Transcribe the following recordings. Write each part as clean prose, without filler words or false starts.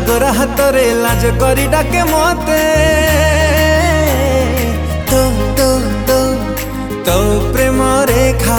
गोरा हाथ रे लाज करी डाके मते तो तो तो तो प्रेम रेखा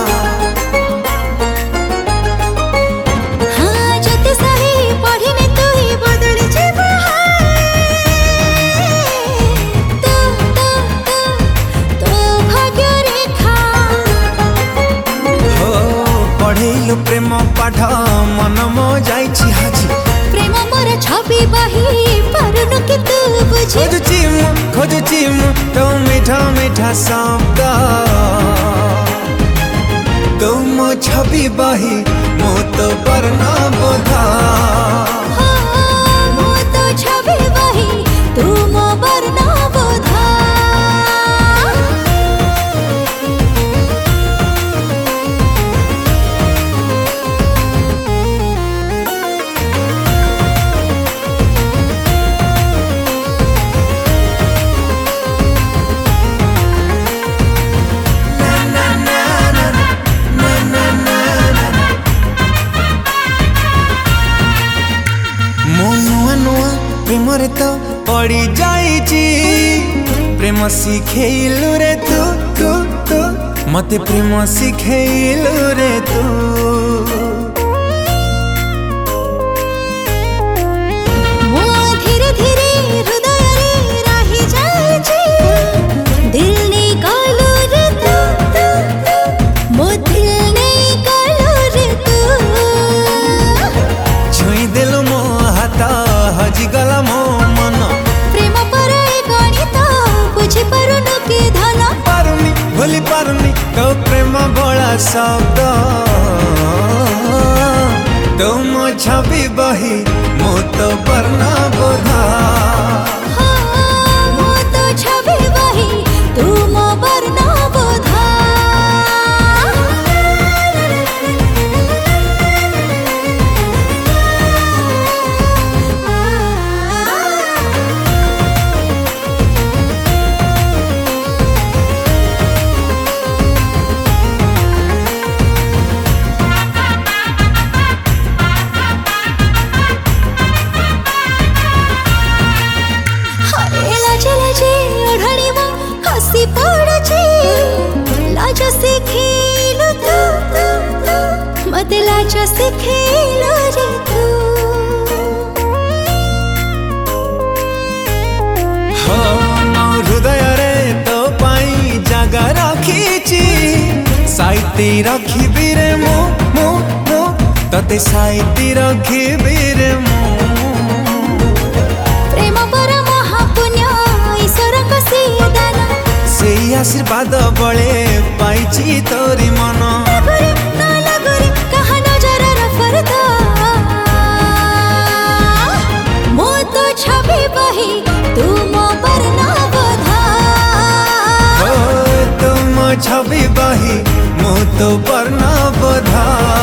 प्रेम पाठ मन मो जाइछि हाजी प्रेम मोर छवि बही पारुनु कि तू बुझी खोजुछि तो मीठा मीठा शब्द तो मो छवि बही मो तो वर्ण बोधा मो तो छवि बही तू मो वर्ण बोधा प्रेम रे तो पड़ी जाइछि प्रेम सिखेइलु रे तू तू तू मते प्रेम सिखेइलु रे तू मो धीरे धीरे हृदय रे रही जाइछि दिल ने कालो रे तू तू मो दिल ने कालो रे तू छुई दिल मो हाथ हजी गला मो मन प्रेम पर गणित बुझी पारुनु कि धन पारुनी भूली पारुनी तो प्रेम बड़ा शब्द तो मो छवि बही मो तो वर्ण बोधा मो तो छवि बही तू मो वर्ण बोधा लाज सिखेलु तू मते लाज सिखेलु रे तू हो मो हृदय रे तो पाई जगह रखीछि साइती रखिबी रे मो मो मो तते साइती रखिबी रे मो प्रेम पर महापुण्य ईश्वर को दान से आशीर्वाद बळे पाइछि तोरी मन लगोरी कहा नजर फरदा मो तो छवि बही तू मो वर्ण बोधा तुम छवि बही मो तो वर्ण बोधा।